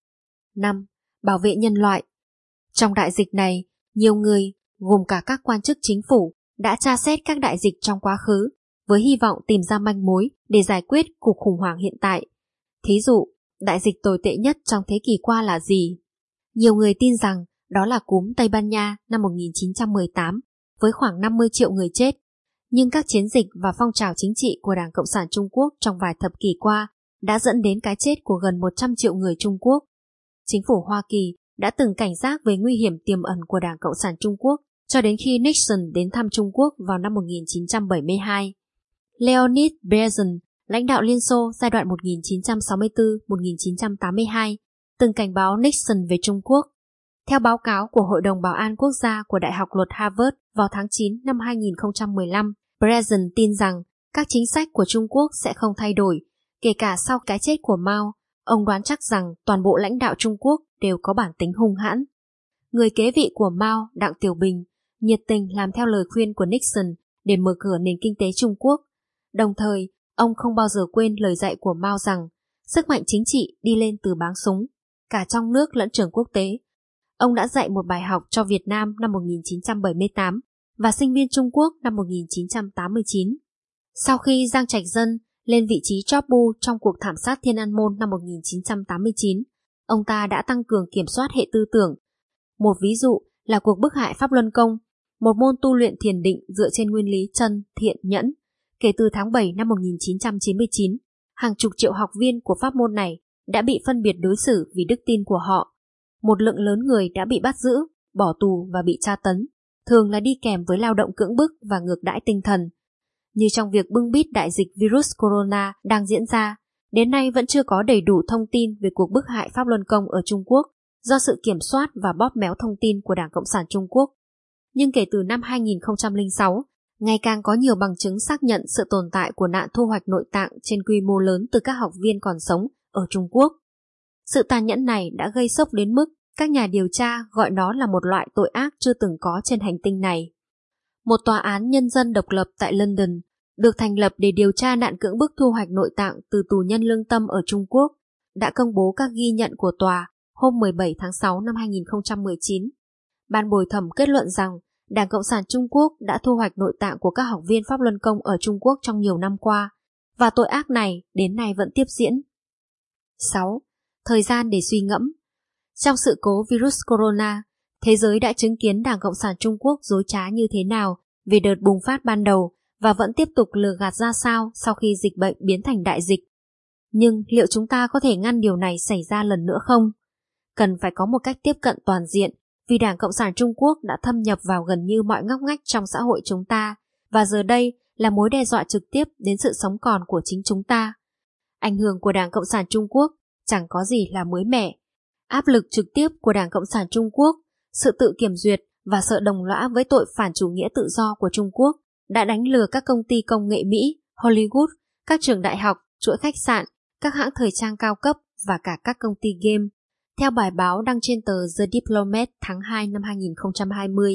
năm. Bảo vệ nhân loại. Trong đại dịch này, nhiều người, gồm cả các quan chức chính phủ, đã tra xét các đại dịch trong quá khứ với hy vọng tìm ra manh mối để giải quyết cuộc khủng hoảng hiện tại. Thí dụ, đại dịch tồi tệ nhất trong thế kỷ qua là gì? Nhiều người tin rằng đó là cúm Tây Ban Nha năm một nghìn chín trăm mười tám với khoảng năm mươi triệu người chết. Nhưng các chiến dịch và phong trào chính trị của Đảng Cộng sản Trung Quốc trong vài thập kỷ qua đã dẫn đến cái chết của gần một trăm triệu người Trung Quốc. Chính phủ Hoa Kỳ đã từng cảnh giác về nguy hiểm tiềm ẩn của Đảng Cộng sản Trung Quốc cho đến khi Nixon đến thăm Trung Quốc vào năm một nghìn chín trăm bảy mươi hai. Leonid Brezhnev, lãnh đạo Liên Xô giai đoạn một nghìn chín trăm sáu mươi tư đến một nghìn chín trăm tám mươi hai, từng cảnh báo Nixon về Trung Quốc. Theo báo cáo của Hội đồng Bảo an Quốc gia của Đại học Luật Harvard vào tháng chín năm hai nghìn không trăm mười lăm, Brezhnev tin rằng các chính sách của Trung Quốc sẽ không thay đổi, kể cả sau cái chết của Mao. Ông đoán chắc rằng toàn bộ lãnh đạo Trung Quốc đều có bản tính hung hãn. Người kế vị của Mao, Đặng Tiểu Bình, nhiệt tình làm theo lời khuyên của Nixon để mở cửa nền kinh tế Trung Quốc. Đồng thời, ông không bao giờ quên lời dạy của Mao rằng sức mạnh chính trị đi lên từ báng súng, cả trong nước lẫn trường quốc tế. Ông đã dạy một bài học cho Việt Nam năm một nghìn chín trăm bảy mươi tám và sinh viên Trung Quốc năm một nghìn chín trăm tám mươi chín. Sau khi Giang Trạch Dân lên vị trí chóp bu trong cuộc thảm sát Thiên An Môn năm một nghìn chín trăm tám mươi chín, ông ta đã tăng cường kiểm soát hệ tư tưởng. Một ví dụ là cuộc bức hại Pháp Luân Công, một môn tu luyện thiền định dựa trên nguyên lý chân, thiện, nhẫn. Kể từ tháng bảy năm một nghìn chín trăm chín mươi chín, hàng chục triệu học viên của pháp môn này đã bị phân biệt đối xử vì đức tin của họ. Một lượng lớn người đã bị bắt giữ, bỏ tù và bị tra tấn, thường là đi kèm với lao động cưỡng bức và ngược đãi tinh thần. Như trong việc bưng bít đại dịch virus corona đang diễn ra, đến nay vẫn chưa có đầy đủ thông tin về cuộc bức hại Pháp Luân Công ở Trung Quốc do sự kiểm soát và bóp méo thông tin của Đảng Cộng sản Trung Quốc. Nhưng kể từ năm hai nghìn không trăm lẻ sáu, ngày càng có nhiều bằng chứng xác nhận sự tồn tại của nạn thu hoạch nội tạng trên quy mô lớn từ các học viên còn sống ở Trung Quốc. Sự tàn nhẫn này đã gây sốc đến mức các nhà điều tra gọi nó là một loại tội ác chưa từng có trên hành tinh này. Một tòa án nhân dân độc lập tại London được thành lập để điều tra nạn cưỡng bức thu hoạch nội tạng từ tù nhân lương tâm ở Trung Quốc đã công bố các ghi nhận của tòa hôm mười bảy tháng sáu năm hai nghìn không trăm mười chín. Ban bồi thẩm kết luận rằng Đảng Cộng sản Trung Quốc đã thu hoạch nội tạng của các học viên Pháp Luân Công ở Trung Quốc trong nhiều năm qua, và tội ác này đến nay vẫn tiếp diễn. sáu. Thời gian để suy ngẫm. Trong sự cố virus corona, thế giới đã chứng kiến Đảng Cộng sản Trung Quốc dối trá như thế nào về đợt bùng phát ban đầu và vẫn tiếp tục lừa gạt ra sao sau khi dịch bệnh biến thành đại dịch. Nhưng liệu chúng ta có thể ngăn điều này xảy ra lần nữa không? Cần phải có một cách tiếp cận toàn diện, vì Đảng Cộng sản Trung Quốc đã thâm nhập vào gần như mọi ngóc ngách trong xã hội chúng ta, và giờ đây là mối đe dọa trực tiếp đến sự sống còn của chính chúng ta. Ảnh hưởng của Đảng Cộng sản Trung Quốc chẳng có gì là mới mẻ. Áp lực trực tiếp của Đảng Cộng sản Trung Quốc, sự tự kiểm duyệt và sợ đồng lõa với tội phản chủ nghĩa tự do của Trung Quốc đã đánh lừa các công ty công nghệ Mỹ, Hollywood, các trường đại học, chuỗi khách sạn, các hãng thời trang cao cấp và cả các công ty game. Theo bài báo đăng trên tờ The Diplomat tháng hai năm hai nghìn không trăm hai mươi,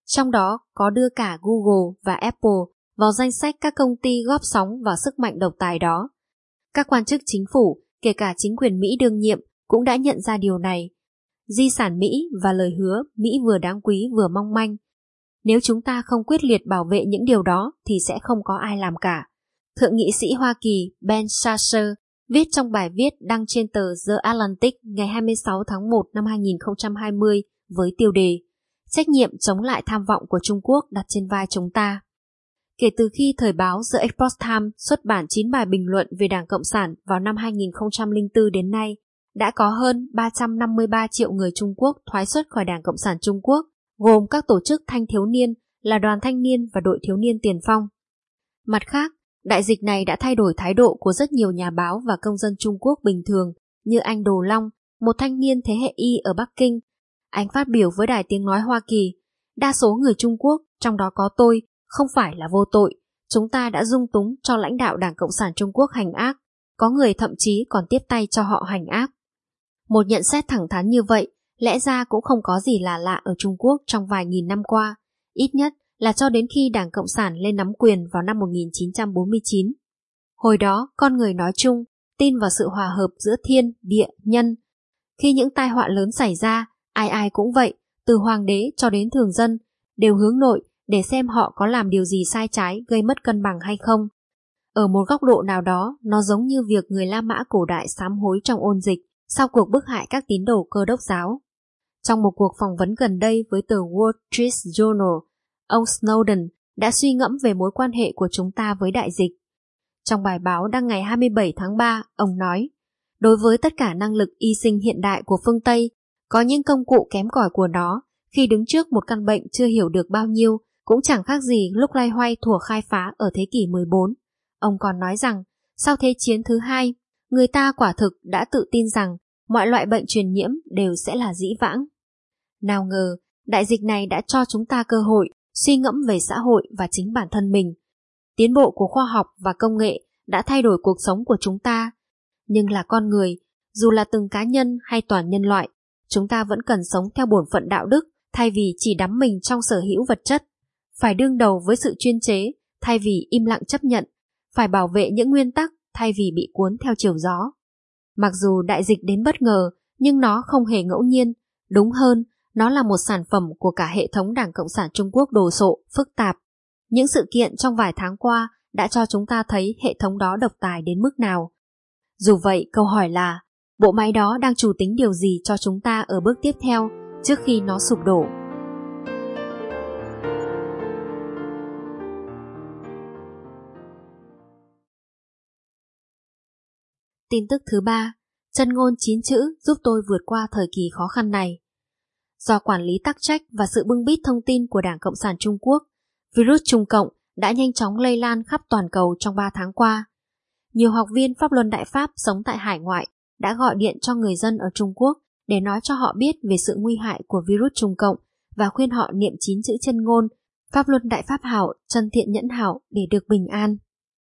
trong đó có đưa cả Google và Apple vào danh sách các công ty góp sóng vào sức mạnh độc tài đó. Các quan chức chính phủ, kể cả chính quyền Mỹ đương nhiệm, cũng đã nhận ra điều này. Di sản Mỹ và lời hứa Mỹ vừa đáng quý vừa mong manh. Nếu chúng ta không quyết liệt bảo vệ những điều đó thì sẽ không có ai làm cả. Thượng nghị sĩ Hoa Kỳ Ben Sasser viết trong bài viết đăng trên tờ The Atlantic ngày hai mươi sáu tháng một năm hai nghìn không trăm hai mươi với tiêu đề Trách nhiệm chống lại tham vọng của Trung Quốc đặt trên vai chúng ta. Kể từ khi thời báo The Epoch Times xuất bản chín bài bình luận về Đảng Cộng sản vào năm hai nghìn không trăm lẻ bốn đến nay, đã có hơn ba trăm năm mươi ba triệu người Trung Quốc thoái xuất khỏi Đảng Cộng sản Trung Quốc, gồm các tổ chức thanh thiếu niên là Đoàn Thanh niên và Đội Thiếu niên Tiền phong. Mặt khác, đại dịch này đã thay đổi thái độ của rất nhiều nhà báo và công dân Trung Quốc bình thường như anh Đồ Long, một thanh niên thế hệ Y ở Bắc Kinh. Anh phát biểu với Đài Tiếng Nói Hoa Kỳ, đa số người Trung Quốc, trong đó có tôi, không phải là vô tội. Chúng ta đã dung túng cho lãnh đạo Đảng Cộng sản Trung Quốc hành ác, có người thậm chí còn tiếp tay cho họ hành ác. Một nhận xét thẳng thắn như vậy, lẽ ra cũng không có gì là lạ ở Trung Quốc trong vài nghìn năm qua, ít nhất là cho đến khi Đảng Cộng sản lên nắm quyền vào năm một nghìn chín trăm bốn mươi chín. Hồi đó, con người nói chung tin vào sự hòa hợp giữa thiên, địa, nhân. Khi những tai họa lớn xảy ra, ai ai cũng vậy, từ hoàng đế cho đến thường dân, đều hướng nội để xem họ có làm điều gì sai trái gây mất cân bằng hay không. Ở một góc độ nào đó, nó giống như việc người La Mã cổ đại sám hối trong ôn dịch sau cuộc bức hại các tín đồ Cơ đốc giáo. Trong một cuộc phỏng vấn gần đây với tờ Wall Street Journal, ông Snowden đã suy ngẫm về mối quan hệ của chúng ta với đại dịch. Trong bài báo đăng ngày hai mươi bảy tháng ba, ông nói, đối với tất cả năng lực y sinh hiện đại của phương Tây, có những công cụ kém cỏi của nó khi đứng trước một căn bệnh chưa hiểu được bao nhiêu, cũng chẳng khác gì lúc loay hoay thuở khai phá ở thế kỷ mười bốn. Ông còn nói rằng, sau Thế chiến thứ hai, người ta quả thực đã tự tin rằng mọi loại bệnh truyền nhiễm đều sẽ là dĩ vãng. Nào ngờ, đại dịch này đã cho chúng ta cơ hội suy ngẫm về xã hội và chính bản thân mình. Tiến bộ của khoa học và công nghệ đã thay đổi cuộc sống của chúng ta, nhưng là con người, dù là từng cá nhân hay toàn nhân loại, chúng ta vẫn cần sống theo bổn phận đạo đức thay vì chỉ đắm mình trong sở hữu vật chất, phải đương đầu với sự chuyên chế thay vì im lặng chấp nhận, phải bảo vệ những nguyên tắc thay vì bị cuốn theo chiều gió. Mặc dù đại dịch đến bất ngờ, nhưng nó không hề ngẫu nhiên, đúng hơn, nó là một sản phẩm của cả hệ thống Đảng Cộng sản Trung Quốc đồ sộ, phức tạp. Những sự kiện trong vài tháng qua đã cho chúng ta thấy hệ thống đó độc tài đến mức nào. Dù vậy, câu hỏi là, bộ máy đó đang chủ tính điều gì cho chúng ta ở bước tiếp theo trước khi nó sụp đổ? Tin tức thứ ba, chân ngôn chín chữ giúp tôi vượt qua thời kỳ khó khăn này. Do quản lý tắc trách và sự bưng bít thông tin của Đảng Cộng sản Trung Quốc, virus Trung Cộng đã nhanh chóng lây lan khắp toàn cầu trong ba tháng qua. Nhiều học viên Pháp Luân Đại Pháp sống tại hải ngoại đã gọi điện cho người dân ở Trung Quốc để nói cho họ biết về sự nguy hại của virus Trung Cộng và khuyên họ niệm chín chữ chân ngôn Pháp Luân Đại Pháp Hảo, Chân Thiện Nhẫn Hảo để được bình an.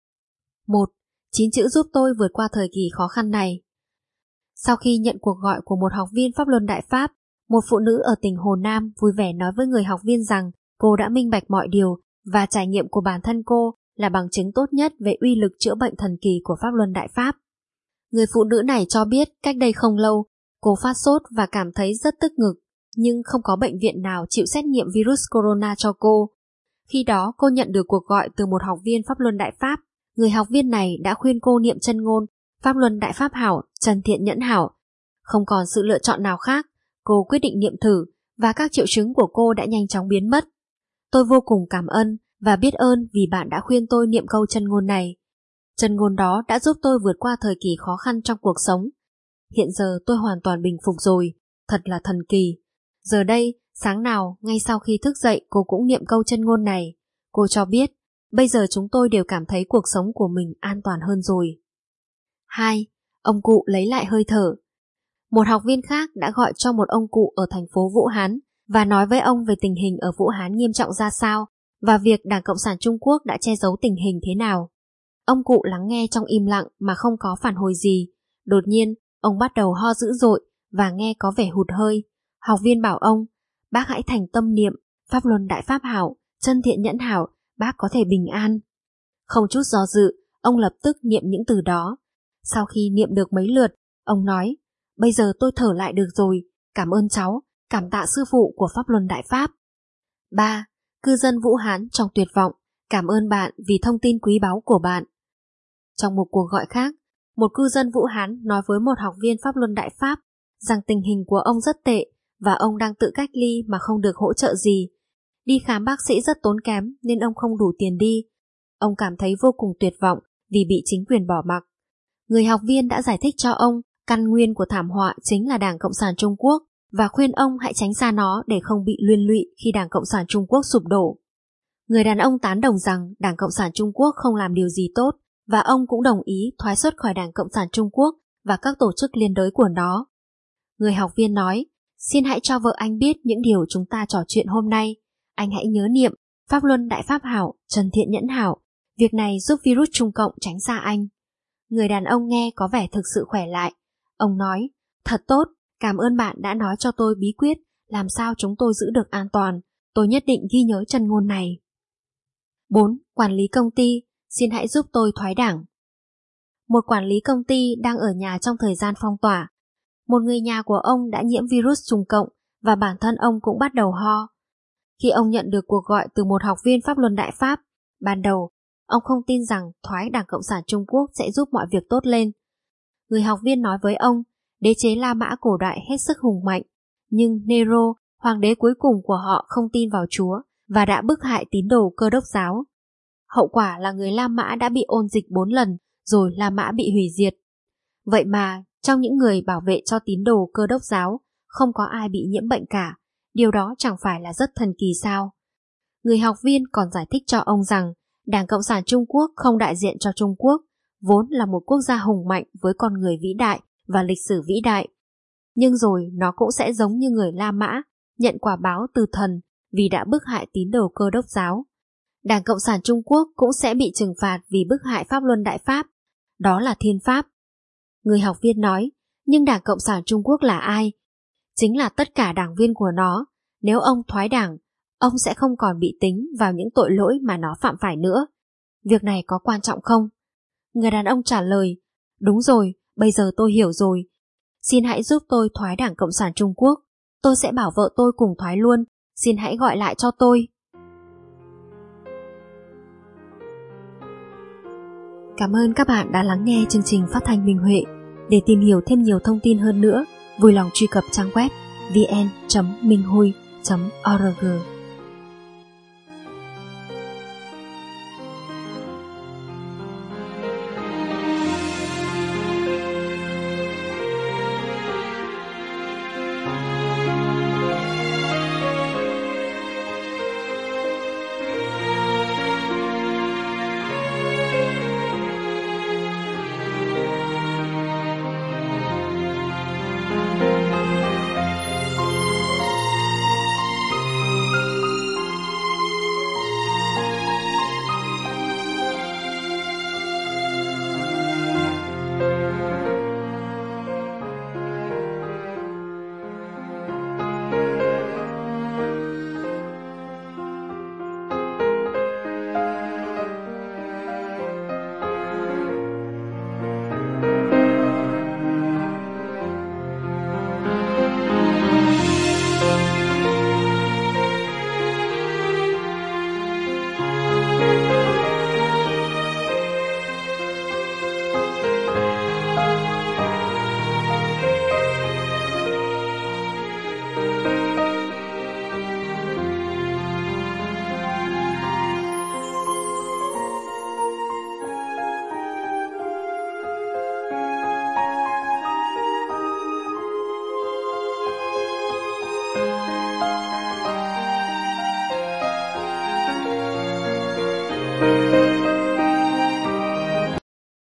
một. Chín chữ giúp tôi vượt qua thời kỳ khó khăn này. Sau khi nhận cuộc gọi của một học viên Pháp Luân Đại Pháp, một phụ nữ ở tỉnh Hồ Nam vui vẻ nói với người học viên rằng cô đã minh bạch mọi điều và trải nghiệm của bản thân cô là bằng chứng tốt nhất về uy lực chữa bệnh thần kỳ của Pháp Luân Đại Pháp. Người phụ nữ này cho biết cách đây không lâu, cô phát sốt và cảm thấy rất tức ngực, nhưng không có bệnh viện nào chịu xét nghiệm virus corona cho cô. Khi đó cô nhận được cuộc gọi từ một học viên Pháp Luân Đại Pháp. Người học viên này đã khuyên cô niệm chân ngôn Pháp Luân Đại Pháp Hảo, Chân Thiện Nhẫn Hảo. Không còn sự lựa chọn nào khác, cô quyết định niệm thử và các triệu chứng của cô đã nhanh chóng biến mất. Tôi vô cùng cảm ơn và biết ơn vì bạn đã khuyên tôi niệm câu chân ngôn này. Chân ngôn đó đã giúp tôi vượt qua thời kỳ khó khăn trong cuộc sống. Hiện giờ tôi hoàn toàn bình phục rồi, thật là thần kỳ. Giờ đây, sáng nào, ngay sau khi thức dậy cô cũng niệm câu chân ngôn này. Cô cho biết, bây giờ chúng tôi đều cảm thấy cuộc sống của mình an toàn hơn rồi. hai. Ông cụ lấy lại hơi thở. Một học viên khác đã gọi cho một ông cụ ở thành phố Vũ Hán và nói với ông về tình hình ở Vũ Hán nghiêm trọng ra sao và việc Đảng Cộng sản Trung Quốc đã che giấu tình hình thế nào. Ông cụ lắng nghe trong im lặng mà không có phản hồi gì. Đột nhiên, ông bắt đầu ho dữ dội và nghe có vẻ hụt hơi. Học viên bảo ông, bác hãy thành tâm niệm Pháp Luân Đại Pháp Hảo, Chân Thiện Nhẫn Hảo, bác có thể bình an. Không chút do dự, ông lập tức niệm những từ đó. Sau khi niệm được mấy lượt, ông nói, bây giờ tôi thở lại được rồi, cảm ơn cháu, cảm tạ sư phụ của Pháp Luân Đại Pháp. ba. Cư dân Vũ Hán trong tuyệt vọng, cảm ơn bạn vì thông tin quý báu của bạn. Trong một cuộc gọi khác, một cư dân Vũ Hán nói với một học viên Pháp Luân Đại Pháp rằng tình hình của ông rất tệ và ông đang tự cách ly mà không được hỗ trợ gì. Đi khám bác sĩ rất tốn kém nên ông không đủ tiền đi. Ông cảm thấy vô cùng tuyệt vọng vì bị chính quyền bỏ mặc. Người học viên đã giải thích cho ông căn nguyên của thảm họa chính là Đảng Cộng sản Trung Quốc và khuyên ông hãy tránh xa nó để không bị liên lụy khi Đảng Cộng sản Trung Quốc sụp đổ. Người đàn ông tán đồng rằng Đảng Cộng sản Trung Quốc không làm điều gì tốt và ông cũng đồng ý thoái xuất khỏi Đảng Cộng sản Trung Quốc và các tổ chức liên đới của nó. Người học viên nói, xin hãy cho vợ anh biết những điều chúng ta trò chuyện hôm nay. Anh hãy nhớ niệm Pháp Luân Đại Pháp Hảo, Chân Thiện Nhẫn Hảo. Việc này giúp virus Trung Cộng tránh xa anh. Người đàn ông nghe có vẻ thực sự khỏe lại. Ông nói, thật tốt, cảm ơn bạn đã nói cho tôi bí quyết làm sao chúng tôi giữ được an toàn. Tôi nhất định ghi nhớ chân ngôn này. bốn. Quản lý công ty, xin hãy giúp tôi thoái đảng. Một quản lý công ty đang ở nhà trong thời gian phong tỏa. Một người nhà của ông đã nhiễm virus Trung Cộng và bản thân ông cũng bắt đầu ho. Khi ông nhận được cuộc gọi từ một học viên Pháp Luân Đại Pháp, ban đầu, ông không tin rằng thoái Đảng Cộng sản Trung Quốc sẽ giúp mọi việc tốt lên. Người học viên nói với ông, đế chế La Mã cổ đại hết sức hùng mạnh, nhưng Nero, hoàng đế cuối cùng của họ không tin vào Chúa và đã bức hại tín đồ Cơ đốc giáo. Hậu quả là người La Mã đã bị ôn dịch bốn lần, rồi La Mã bị hủy diệt. Vậy mà, trong những người bảo vệ cho tín đồ Cơ đốc giáo, không có ai bị nhiễm bệnh cả. Điều đó chẳng phải là rất thần kỳ sao? Người học viên còn giải thích cho ông rằng Đảng Cộng sản Trung Quốc không đại diện cho Trung Quốc, vốn là một quốc gia hùng mạnh với con người vĩ đại và lịch sử vĩ đại. Nhưng rồi nó cũng sẽ giống như người La Mã, nhận quả báo từ thần vì đã bức hại tín đồ Cơ đốc giáo. Đảng Cộng sản Trung Quốc cũng sẽ bị trừng phạt vì bức hại Pháp Luân Đại Pháp. Đó là thiên pháp. Người học viên nói, nhưng Đảng Cộng sản Trung Quốc là ai? Chính là tất cả đảng viên của nó. Nếu ông thoái đảng, ông sẽ không còn bị tính vào những tội lỗi mà nó phạm phải nữa. Việc này có quan trọng không? Người đàn ông trả lời, đúng rồi, bây giờ tôi hiểu rồi. Xin hãy giúp tôi thoái Đảng Cộng sản Trung Quốc. Tôi sẽ bảo vợ tôi cùng thoái luôn. Xin hãy gọi lại cho tôi. Cảm ơn các bạn đã lắng nghe chương trình phát thanh Minh Huệ. Để tìm hiểu thêm nhiều thông tin hơn nữa, vui lòng truy cập trang web vê en chấm minh hui chấm org.